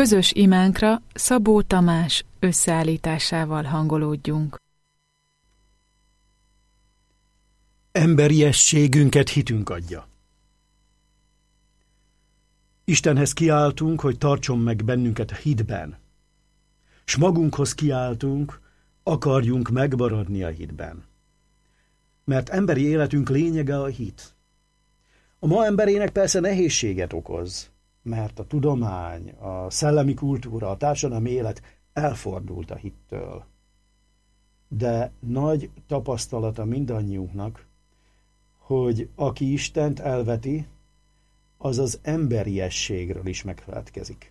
közös imánkra Szabó Tamás összeállításával hangolódjunk. Emberiességünket hitünk adja. Istenhez kiáltunk, hogy tartson meg bennünket a hitben, s magunkhoz kiáltunk, akarjunk megmaradni a hitben. Mert emberi életünk lényege a hit. A ma emberének persze nehézséget okoz, mert a tudomány, a szellemi kultúra, a társadalmi élet elfordult a hittől. De nagy tapasztalata mindannyiunknak, hogy aki Istent elveti, az az emberiességről is megfeledkezik.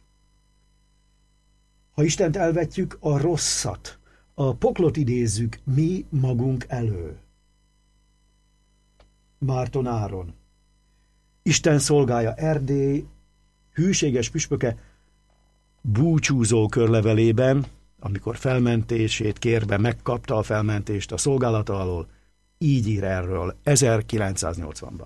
Ha Istent elvetjük, a rosszat, a poklot idézzük mi magunk elő. Márton Áron. Isten szolgája Erdély hűséges püspöke búcsúzó körlevelében, amikor felmentését kérve megkapta a felmentést a szolgálata alól, így ír erről 1980-ban.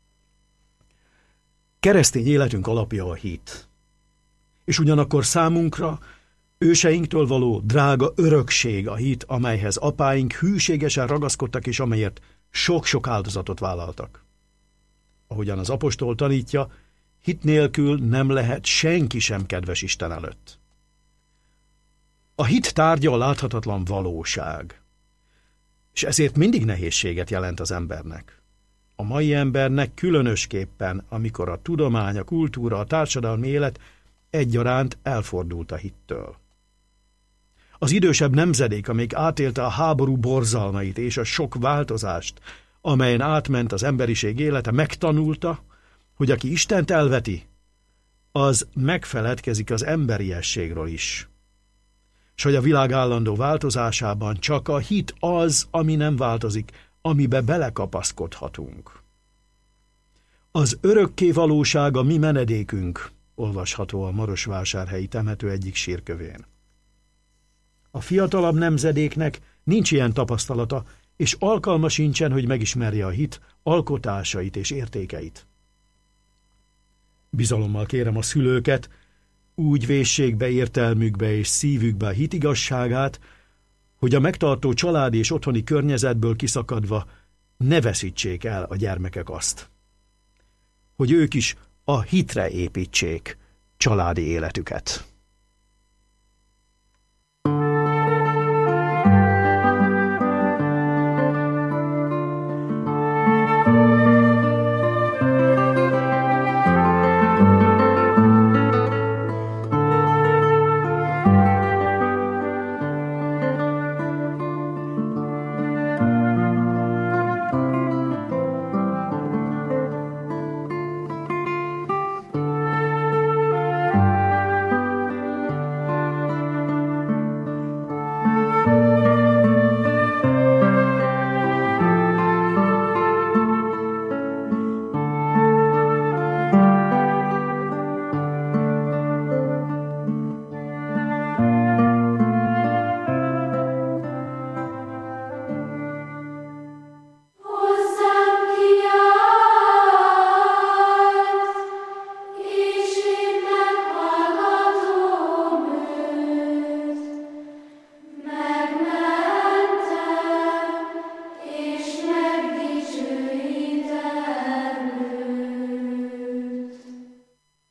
Keresztény életünk alapja a hit, és ugyanakkor számunkra őseinktől való drága örökség a hit, amelyhez apáink hűségesen ragaszkodtak, és amelyért sok-sok áldozatot vállaltak. Ahogyan az apostol tanítja, hit nélkül nem lehet senki sem kedves Isten előtt. A hit tárgya a láthatatlan valóság, és ezért mindig nehézséget jelent az embernek. A mai embernek különösképpen, amikor a tudomány, a kultúra, a társadalmi élet egyaránt elfordult a hittől. Az idősebb nemzedék, amíg átélte a háború borzalmait és a sok változást, amelyen átment az emberiség élete, megtanulta, hogy aki Istent elveti, az megfeledkezik az emberiességről is. S hogy a világ állandó változásában csak a hit az, ami nem változik, amibe belekapaszkodhatunk. Az örökké valóság a mi menedékünk, olvasható a marosvásárhelyi temető egyik sírkövén. A fiatalabb nemzedéknek nincs ilyen tapasztalata, és alkalma sincsen, hogy megismerje a hit alkotásait és értékeit. Bizalommal kérem a szülőket, úgy véssék be értelmükbe és szívükbe a hit igazságát, hogy a megtartó családi és otthoni környezetből kiszakadva ne veszítsék el a gyermekek azt, hogy ők is a hitre építsék családi életüket.